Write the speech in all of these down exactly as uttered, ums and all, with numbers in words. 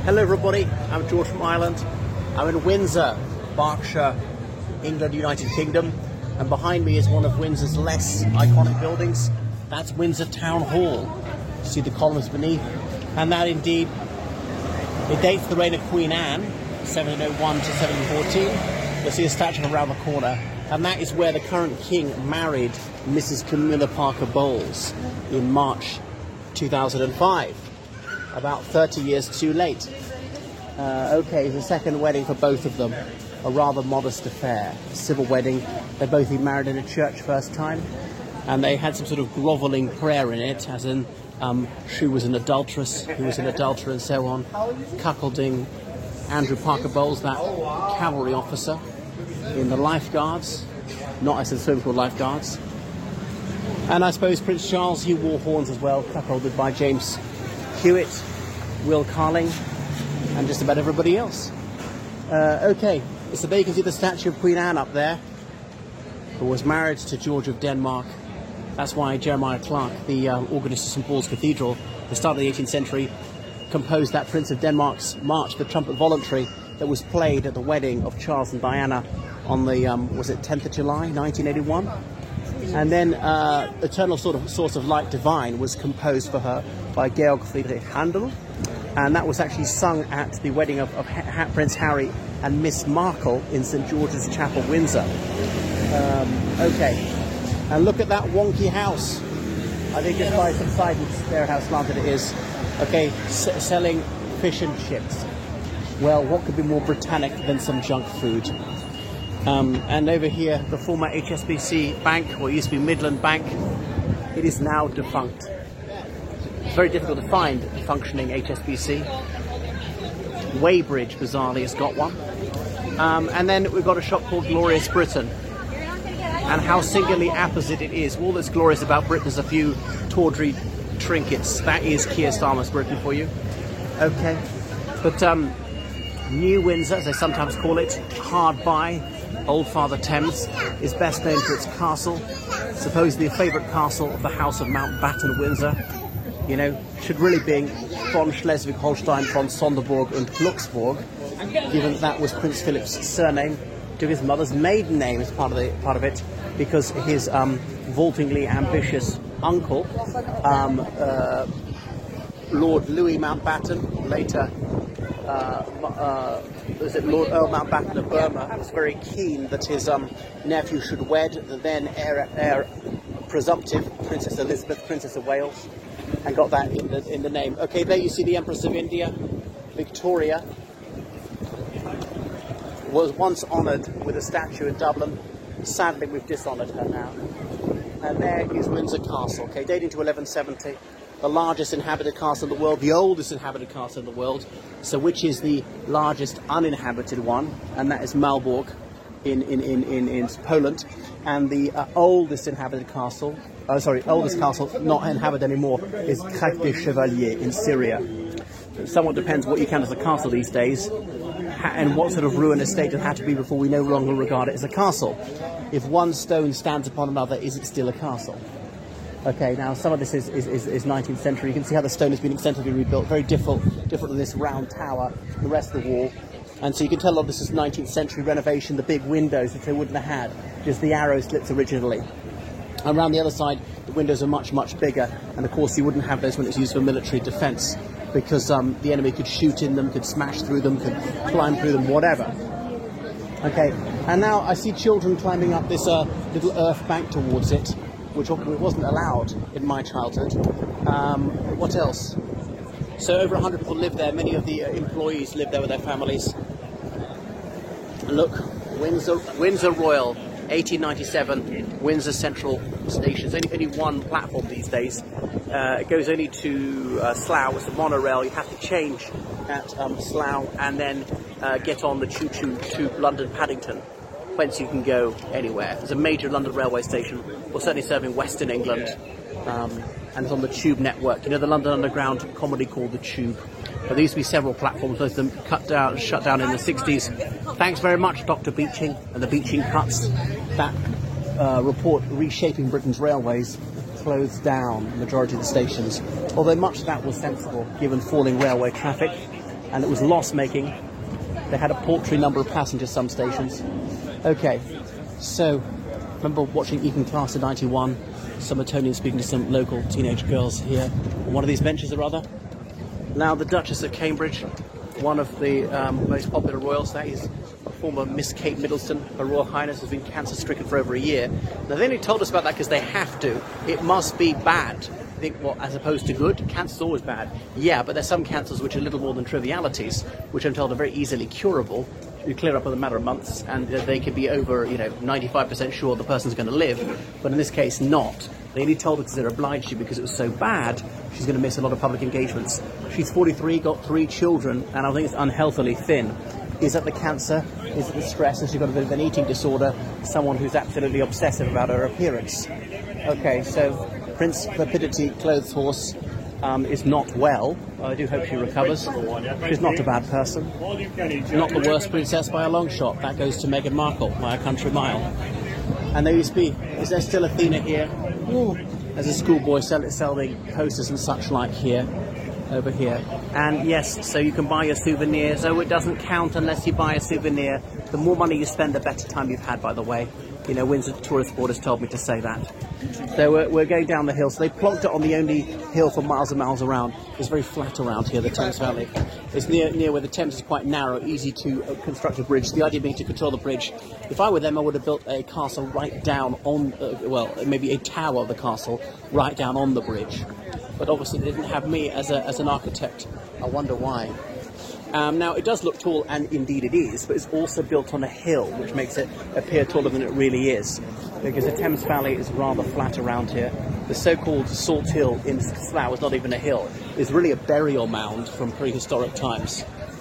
Hello everybody, I'm George from Ireland. I'm in Windsor, Berkshire, England, United Kingdom, and behind me is one of Windsor's less iconic buildings. That's Windsor Town Hall. You see the columns beneath, and that indeed, it dates the reign of Queen Anne, seventeen oh one to seventeen fourteen. You'll see a statue around the corner, and that is where the current king married Missus Camilla Parker Bowles in March two thousand five. About thirty years too late. Uh, okay, it's a second wedding for both of them. A rather modest affair, a civil wedding. They've both been married in a church first time, and they had some sort of grovelling prayer in it, as in um, she was an adulteress, he was an adulterer, and so on, cuckolding Andrew Parker Bowles, that cavalry officer in the lifeguards, not as in swimming pool lifeguards. And I suppose Prince Charles, he wore horns as well, cuckolded by James Hewitt, Will Carling, and just about everybody else. Uh, okay, so there you can see the statue of Queen Anne up there, who was married to George of Denmark. That's why Jeremiah Clark, the uh, organist of Saint Paul's Cathedral, at the start of the eighteenth century, composed that Prince of Denmark's March, the Trumpet Voluntary, that was played at the wedding of Charles and Diana on the, um, was it tenth of July, nineteen eighty-one? And then uh, Eternal sort of Source of Light Divine was composed for her by Georg Friedrich Handel, and that was actually sung at the wedding of, of ha Prince Harry and Miss Markle in Saint George's Chapel, Windsor. Um, okay, and look at that wonky house. I think it's by subsidence there how slanted it is. Okay, S selling fish and chips. Well, what could be more Britannic than some junk food? Um, and over here, the former H S B C Bank, or it used to be Midland Bank, it is now defunct. It's very difficult to find a functioning H S B C. Weybridge, bizarrely, has got one. Um, and then we've got a shop called Glorious Britain. And how singularly apposite it is. All that's glorious about Britain is a few tawdry trinkets. That is Keir Starmer's Britain for you. Okay. But um, New Windsor, as they sometimes call it, hard by Old Father Thames, is best known for its castle, supposedly a favourite castle of the House of Mountbatten Windsor. You know, should really be von Schleswig-Holstein, von Sonderburg and Glücksburg, given that that was Prince Philip's surname, took his mother's maiden name as part of the part of it, because his um, vaultingly ambitious uncle, um, uh, Lord Louis Mountbatten, later uh, uh, was it Lord Earl Mountbatten of Burma, was very keen that his um, nephew should wed the then heir, heir presumptive Princess Elizabeth, Princess of Wales, and got that in the in the name. Okay, there you see the Empress of India, Victoria, was once honoured with a statue in Dublin. Sadly, we've dishonoured her now. And there is Windsor Castle, okay, dating to eleven seventy, the largest inhabited castle in the world, the oldest inhabited castle in the world. So which is the largest uninhabited one? And that is Malbork in, in, in, in, in Poland. And the uh, oldest inhabited castle, uh, sorry, oldest castle not inhabited anymore, is Crête des Chevaliers in Syria. It somewhat depends what you count as a castle these days, and what sort of ruinous state it had to be before we no longer regard it as a castle. If one stone stands upon another, is it still a castle? Okay, now some of this is, is, is, is nineteenth century. You can see how the stone has been extensively rebuilt, very different, different than this round tower, the rest of the wall. And so you can tell a lot of this is nineteenth century renovation, the big windows which they wouldn't have had, just the arrow slits originally. And around the other side, the windows are much, much bigger, and of course you wouldn't have those when it's used for military defence, because um, the enemy could shoot in them, could smash through them, could climb through them, whatever. Okay, and now I see children climbing up this uh, little earth bank towards it, which wasn't allowed in my childhood. Um, what else? So over one hundred people live there. Many of the uh, employees live there with their families. Look, Windsor, Windsor Royal, eighteen ninety-seven, Windsor Central Station. There's only, only one platform these days. Uh, it goes only to uh, Slough. It's a monorail. You have to change at um, Slough and then uh, get on the Choo Choo to London Paddington, whence you can go anywhere. There's a major London railway station, or certainly serving Western England, um, and it's on the Tube network. You know the London Underground comedy called The Tube? But there used to be several platforms, most of them cut down, shut down in the sixties. Thanks very much, Doctor Beeching and the Beeching Cuts. That uh, report, Reshaping Britain's Railways, closed down the majority of the stations. Although much of that was sensible, given falling railway traffic. and it was loss-making. They had a paltry number of passengers, some stations. Okay, so remember watching Eton Class in ninety-one, some Etonian speaking to some local teenage girls here on one of these benches or other. Now the Duchess of Cambridge, one of the um, most popular royals, that is former Miss Kate Middleton. Her Royal Highness has been cancer-stricken for over a year. Now they only told us about that because they have to. It must be bad. I think, well, as opposed to good, cancer's always bad. Yeah, but there's some cancers which are little more than trivialities, which I'm told are very easily curable. You clear up in a matter of months, and they could be over, you know, ninety-five percent sure the person's going to live, but in this case, not. They only told her because they're obliged to, because it was so bad, she's going to miss a lot of public engagements. She's forty-three, got three children, and I think it's unhealthily thin. Is it the cancer? Is it the stress? Has she got a bit of an eating disorder? Someone who's absolutely obsessive about her appearance. Okay, so Prince Vapidity Clothes Horse um, is not well. I do hope she recovers. She's not a bad person. Not the worst princess by a long shot. That goes to Meghan Markle by a country mile. And there used to be, is there still Athena here? Ooh. There's a schoolboy sell, selling posters and such like here. Over here. And yes, so you can buy your souvenirs. Oh, it doesn't count unless you buy a souvenir. The more money you spend, the better time you've had, by the way. You know, Windsor Tourist Board has told me to say that. So we're, we're going down the hill. So they plonked it on the only hill for miles and miles around. It's very flat around here, the Thames Valley. It's near near where the Thames is quite narrow, easy to uh, construct a bridge. The idea being to control the bridge. If I were them, I would have built a castle right down on, uh, well, maybe a tower of the castle right down on the bridge. But obviously they didn't have me as, a, as an architect. I wonder why. Um, now, it does look tall, and indeed it is, but it's also built on a hill, which makes it appear taller than it really is, because the Thames Valley is rather flat around here. The so-called Salt Hill in Slough is not even a hill. It's really a burial mound from prehistoric times.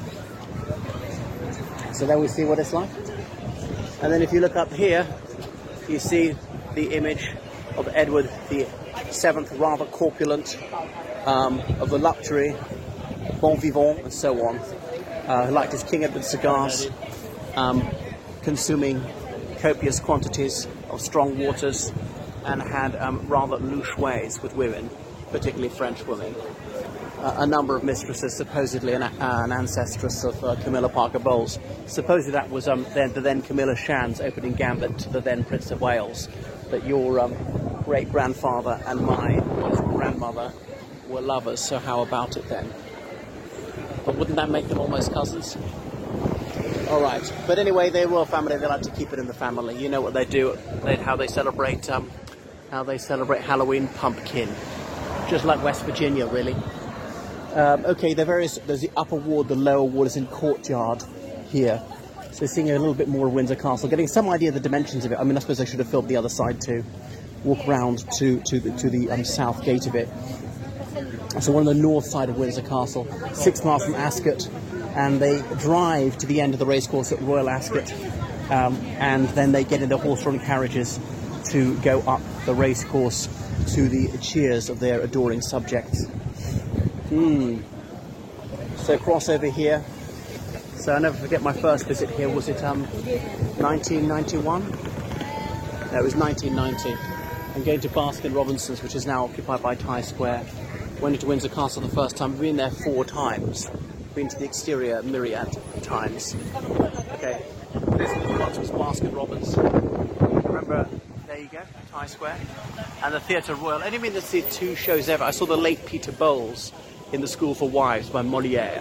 So there we see what it's like. And then if you look up here, you see the image of Edward the Seventh, rather corpulent, um, of the luxury, bon vivant, and so on. Uh, who liked his King Edward cigars, um, consuming copious quantities of strong waters, and had um, rather louche ways with women, particularly French women. Uh, a number of mistresses, supposedly an, uh, an ancestress of uh, Camilla Parker Bowles. Supposedly that was um, then, the then Camilla Shands opening gambit to the then Prince of Wales, that your um, great-grandfather and my grandmother were lovers, so how about it then? But wouldn't that make them almost cousins? All right, but anyway, they're a royal family. They like to keep it in the family. You know what they do? They, how they celebrate, um, how they celebrate Halloween? Pumpkin, just like West Virginia, really. Um, okay, there various. There's the upper ward, the lower ward is in courtyard here. So seeing a little bit more of Windsor Castle, getting some idea of the dimensions of it. I mean, I suppose I should have filmed the other side too. Walk round to to the, to the um, south gate of it. So we're on the north side of Windsor Castle, six miles from Ascot, and they drive to the end of the racecourse at Royal Ascot, um, and then they get in their horse-drawn carriages to go up the racecourse to the cheers of their adoring subjects. Hmm. So cross over here. So I'll never forget my first visit here. Was it um, nineteen ninety-one? No, it was nineteen ninety. I'm going to Baskin Robinson's, which is now occupied by Tie Square. Went into Windsor Castle the first time. I've been there four times. Been to the exterior myriad times. Okay, this was Baskin Robbins. Remember, there you go, Tie Square. And the Theatre Royal. I didn't mean to see two shows ever. I saw the late Peter Bowles in The School for Wives by Molière.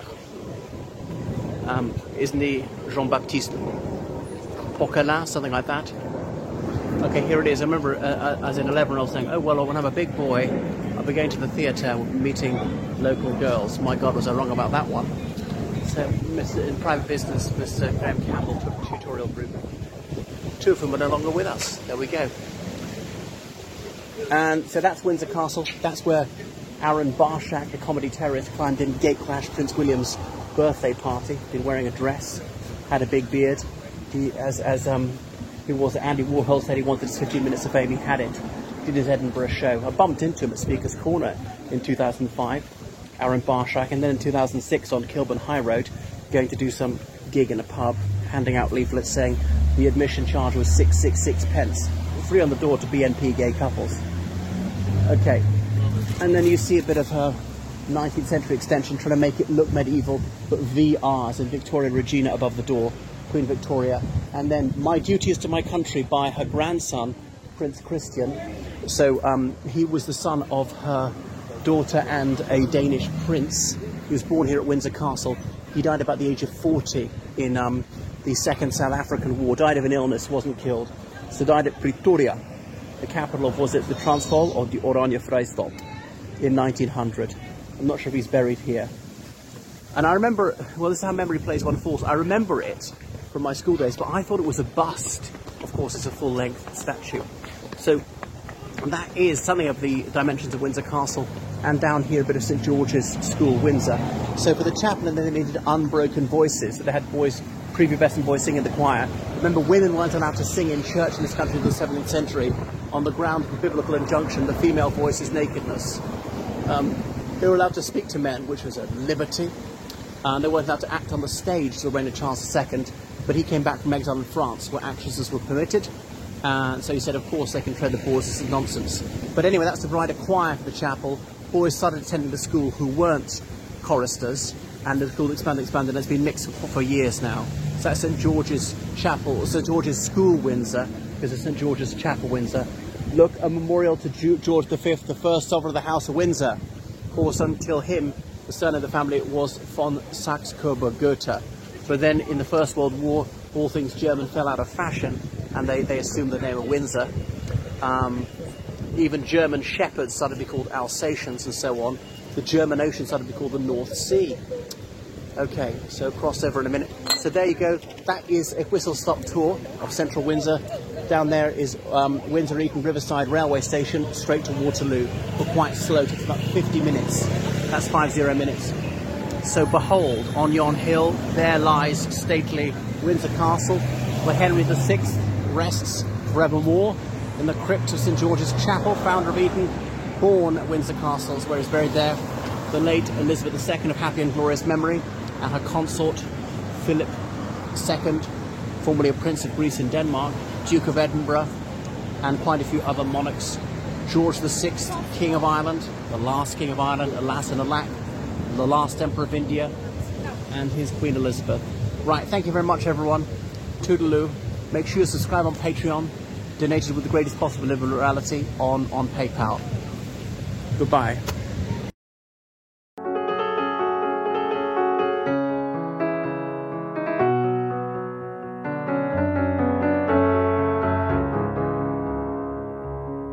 Um, isn't he Jean-Baptiste Poquelin, something like that? Okay, here it is. I remember uh, uh, as an eleven-year-old saying, oh, well, when I'm a big boy, I'll be going to the theatre, meeting local girls. My God, was I wrong about that one. So, Mister in private business, Mister Graham Campbell took the tutorial group. Two of them are no longer with us. There we go. And so that's Windsor Castle. That's where Aaron Barshak, the comedy terrorist, climbed in, gatecrashed Prince William's birthday party. Been wearing a dress, had a big beard. He, as as um, who was it? Andy Warhol said he wanted fifteen minutes of fame. He had it. Did his Edinburgh show. I bumped into him at Speaker's Corner in two thousand five, Aaron Barshak, and then in two thousand six on Kilburn High Road, going to do some gig in a pub, handing out leaflets saying the admission charge was six six six pence, free on the door to B N P gay couples. Okay, and then you see a bit of her nineteenth century extension, trying to make it look medieval, but V Rs and Victoria Regina above the door, Queen Victoria. And then My Duty is to My Country by her grandson, Prince Christian. So um, he was the son of her daughter and a Danish prince. He was born here at Windsor Castle. He died about the age of forty in um, the Second South African War, died of an illness, wasn't killed. So died at Pretoria, the capital of, was it the Transvaal or the Oranje Vrystaat, in nineteen hundred. I'm not sure if he's buried here. And I remember, well, this is how memory plays one false. I remember it from my school days, but I thought it was a bust. Of course, it's a full-length statue. So that is something of the dimensions of Windsor Castle. And down here, a bit of St George's School, Windsor. So for the chaplain, they needed unbroken voices. So they had boys, prepubescent boys singing in the choir. Remember, women weren't allowed to sing in church in this country until the seventeenth century on the ground of the biblical injunction, the female voice is nakedness. Um, they were allowed to speak to men, which was a liberty. And they weren't allowed to act on the stage till the reign of Charles the Second. But he came back from exile in France, where actresses were permitted. And so he said, of course, they can tread the boards. This is nonsense. But anyway, that's to provide a choir for the chapel. Boys started attending the school who weren't choristers, and the school expanded, expanded, and it's been mixed for, for years now. So that's St George's Chapel, St George's School, Windsor, because it's St George's Chapel, Windsor. Look, a memorial to George the Fifth, the first sovereign of the House of Windsor. Of course, until him, the son of the family was von Saxe-Coburg-Gotha. But then, in the First World War, all things German fell out of fashion, and they, they assumed the name of Windsor. Um, Even German shepherds started to be called Alsatians and so on. The German Ocean started to be called the North Sea. Okay, so crossover in a minute. So there you go. That is a whistle-stop tour of central Windsor. Down there is um, Windsor Eton Riverside Railway Station, straight to Waterloo. But quite slow, it takes about fifty minutes. That's five zero minutes. So behold, on yon hill, there lies stately Windsor Castle, where Henry the Sixth rests forevermore. In the crypt of St George's Chapel, founder of Eton, born at Windsor Castle, where he's buried there. The late Elizabeth the Second of happy and glorious memory, and her consort, Philip the Second, formerly a Prince of Greece and Denmark, Duke of Edinburgh, and quite a few other monarchs. George the Sixth, King of Ireland, the last King of Ireland, alas and alack, the last Emperor of India, and his Queen Elizabeth. Right, thank you very much, everyone. Toodaloo. Make sure you subscribe on Patreon. Donated with the greatest possible liberality on, on PayPal. Goodbye.